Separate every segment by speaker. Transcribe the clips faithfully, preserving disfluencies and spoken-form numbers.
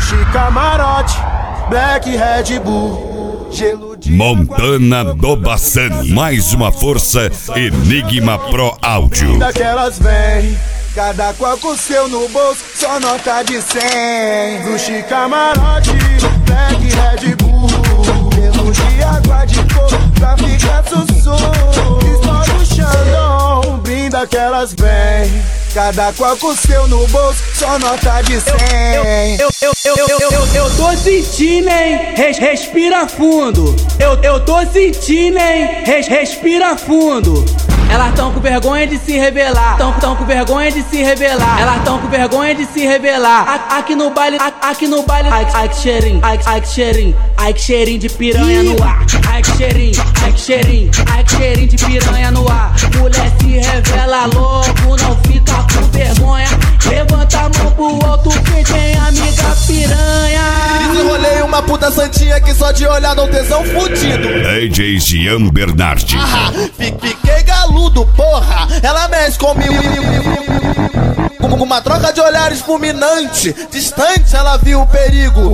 Speaker 1: Sushi, camarote, Black, Red Bull, gelo de
Speaker 2: Montana do Bassani, mais uma força Enigma Pro Áudio.
Speaker 1: Daquelas vem, cada qual com seu no bolso, só nota de cem. Sushi, camarote, Black, Red Bull, gelo de água de coco, pra ficar sussurro. Estoura o Xandão, brinda aquelas vem, cada qual com seu no bolso, só nota de cem.
Speaker 3: Eu, eu, eu, eu, eu, eu, eu tô sentindo, hein? Res, respira fundo. Eu, eu tô sentindo, hein? Res, respira fundo. Elas tão com vergonha de se revelar. Tão, tão com vergonha de se revelar. Elas tão com vergonha de se revelar. A, aqui no baile, a, aqui no baile. Ai, ai que cheirinho, ai, ai que cheirinho, ai que cheirinho de piranha no ar. Ai que cheirinho, ai que cheirinho, ai que cheirinho de piranha no ar. Mulher se revela logo, não fica com vergonha. Levanta a mão pro alto, quem tem amiga piranha.
Speaker 4: Desenrolei uma puta santinha que só de olhar dá um tesão fudido.
Speaker 2: D J Jean Bernardi.
Speaker 4: Ah, fiquei galudo, porra. Ela mexe comigo. Com uma troca de olhares fulminante. Distante ela viu o perigo.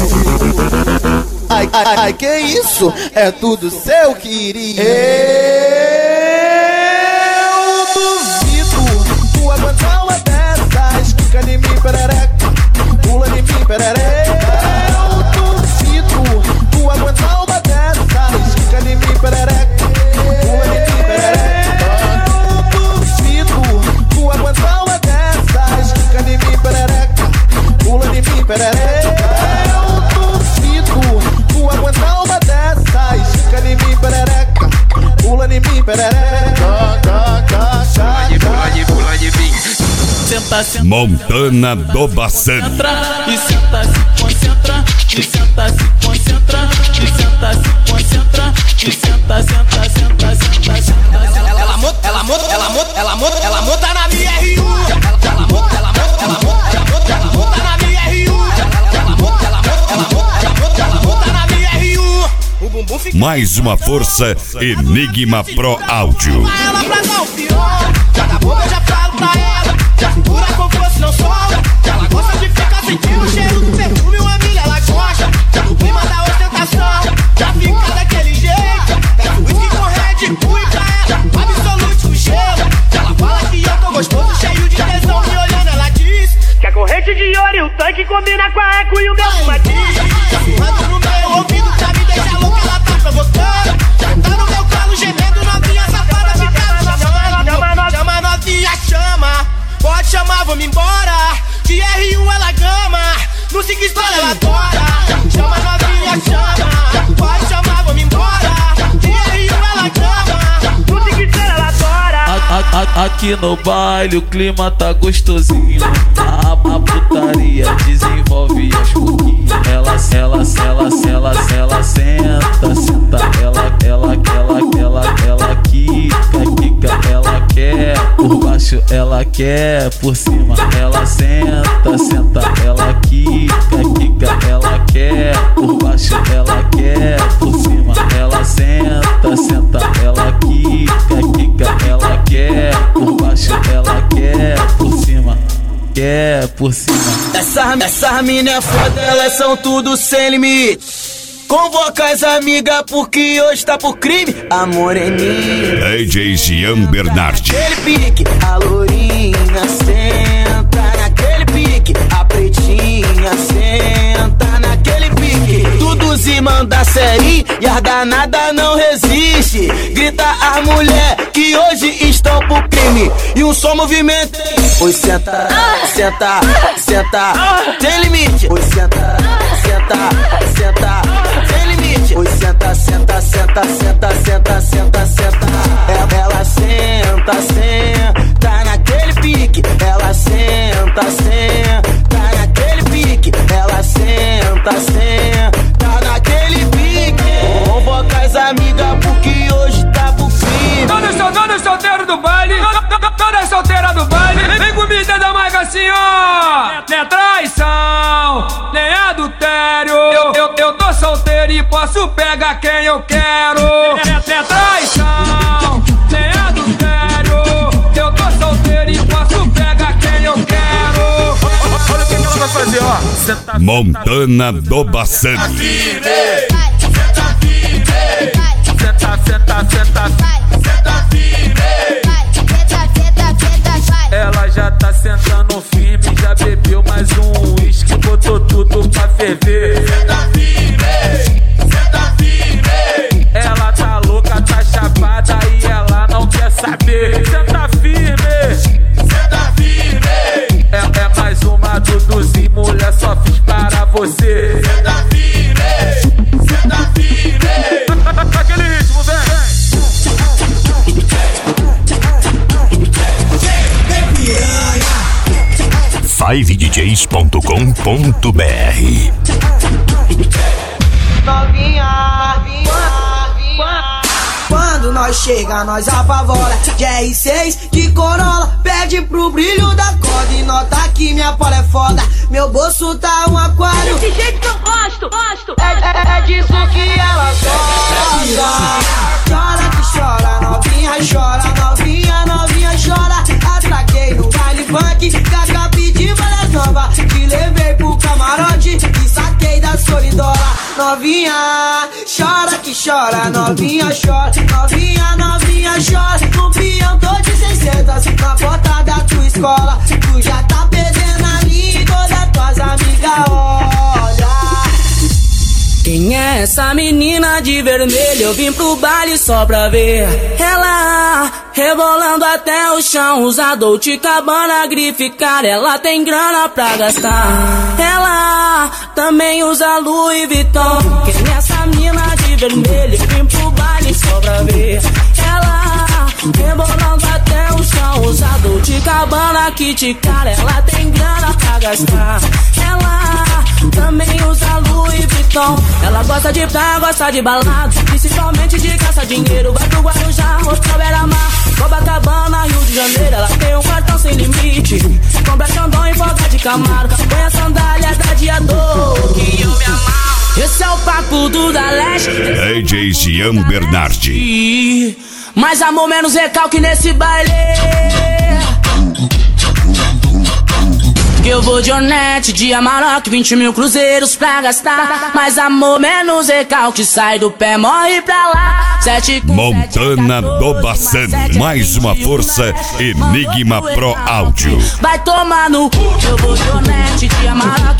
Speaker 4: Ai, ai, ai, que isso? É tudo seu, querido. Eu duvido tu aguentar uma dessas. Fica em mim, perereca. Pula em mim, perereca. Eu duvido tu aguentar uma dessas. Fica em mim, perereca. Pula em mim, perereca. Eu duvido tu aguentar uma dessas. Fica em mim, perereca. Pula em mim, perereca. Aguentar uma dessas, fica em mim, perereca. Pula em mim, perereca.
Speaker 5: Pula de, pula de mim. Senta, senta,
Speaker 2: Montana do Bassani.
Speaker 5: E senta, se concentra. E senta, se concentra. E senta, se concentra. E senta, senta, senta, senta, senta. Ela, ela monta, ela monta, ela monta, ela monta, ela monta na minha R um. Ela monta, ela monta, ela monta, ela monta, ela monta na minha R um. Ela monta, ela monta, ela monta, ela monta, ela monta na minha R um. O bumbum fica.
Speaker 2: Mais uma força Enigma Pro Áudio.
Speaker 5: Ela pra dar o pior. Cada boca eu já falo pra ela. Já segura com força, não solta. Ela gosta de ficar sentindo o cheiro do perfume. Uma milha ela gosta. Já no clima da ostentação. Já fica daquele jeito. Pega o whisky com Red Bull e pra ela absolute o gelo. Ela fala que eu tô gostoso, cheio de tesão. Me olhando ela diz que a corrente de ouro e o tanque combina com a eco e o meu matiz. Já fumando no meu ouvido pra me deixar louca, ela tá provocando. Já tá no meu colo gemendo, novinha safada ficando chamando. Chama, chama novinha, chama. Pode chamar, vamos embora. De R um ela gama, no cinco estrela ela adora. Chama novinha, chama. Pode chamar, vamos embora. De R um ela gama, no cinco estrela ela adora. A, a, a, aqui no baile o clima tá gostosinho. A, a putaria desenvolve as pouquinhas. Ela, ela, ela, ela, ela senta, senta. Ela, ela, ela, ela, ela quica, quica. Ela quer por baixo, ela quer por cima. Ela senta, senta. Ela quica, quica. Ela quer por baixo, ela quer por cima. Ela senta, senta. Ela quica, quica. Ela quer por baixo, ela quer por cima. Quer por cima.
Speaker 6: Essa, essa mina é foda, elas são tudo sem limite. Convoca as amigas porque hoje tá por crime. A moreninha
Speaker 2: D J Jean Bernardi.
Speaker 6: naquele pique, a lourinha senta naquele pique, a pretinha senta naquele pique. Tudo se manda série e as danada não resiste. Grita as mulher que hoje estão pro crime. E um só movimento. Oi, senta, senta, senta, tem limite. Oi, senta, senta, senta, tem limite. Oi, senta, senta, senta, senta, senta, senta, senta. Ela senta, senta naquele pique. Ela senta, senta naquele pique. Ela senta, senta naquele pique. Convoca as amigas porque hoje tá pro crime.
Speaker 7: Todos são todos solteiros do baile. Toda solteira do baile. Vem comigo da marca assim, ó. Não é traição, nem adultério. Eu, eu, eu tô solteiro e posso pegar quem eu quero. Não é traição, nem adultério. Eu tô solteiro e posso pegar quem eu quero. Olha o que ela
Speaker 8: vai fazer, ó. Senta,
Speaker 2: Montana do Bassani.
Speaker 8: Senta firme. Senta, senta, senta. Senta firme. Ela já tá sentando firme, já bebeu mais um uísque, botou tudo pra ferver. Senta firme, senta firme. Ela tá louca, tá chapada e ela não quer saber. Senta firme, senta firme. É, é mais uma Duduzinho, mulher, só fiz para você. Senta firme, senta firme. Aquele ritmo, vem.
Speaker 2: five d js ponto com ponto b r.
Speaker 4: Novinha, novinha. Quando nós chega, nós apavora. De R seis, de Corolla, pede pro brilho da corda e nota que minha pola é foda. Meu bolso tá um aquário.
Speaker 9: Desse jeito que eu gosto, gosto.
Speaker 4: É, é, é disso que ela gosta. Chora que chora, novinha chora, novinha, novinha chora. Atraquei no baile funk, Cacá pedi várias novas. Te levei pro camarote e saquei da solidola. Novinha, chora que chora, novinha chora, novinha, novinha chora. No peão tô de seiscentos, na porta da tua escola. Tu já tá perdendo a língua das tuas amigas, olha.
Speaker 3: Quem é essa menina de vermelho? Eu vim pro baile só pra ver ela rebolando até o chão. Usa Dolce Gabbana, grife cara, ela tem grana pra gastar. Ela também usa Louis Vuitton. Quem é essa menina de vermelho? Eu vim pro baile só pra ver ela rebolando até o chão. Usa Dolce Gabbana, kit cara, ela tem grana pra gastar. Ela também usa Louis Vuitton. Ela gosta de praia, gosta de balada, principalmente de caça dinheiro. Vai pro Guarujá, Hotel Beira-Mar, Copacabana, Rio de Janeiro. Ela tem um cartão sem limite, compra Xandão e folga de Camaro. Põe a sandália da Diador, que eu me amarro. Esse é o papo do da Leste,
Speaker 2: D J Jean Bernardi.
Speaker 3: Mais amor, menos recalque nesse baile. Que eu vou de Onete, de Amarok, vinte mil cruzeiros pra gastar. Mais amor, menos recalque, sai do pé, morre pra lá. Sete com
Speaker 2: Montana do Bassani, mais uma força, Enigma Pro Áudio.
Speaker 3: Vai tomar no cu. Eu vou de Onete, de Amarok,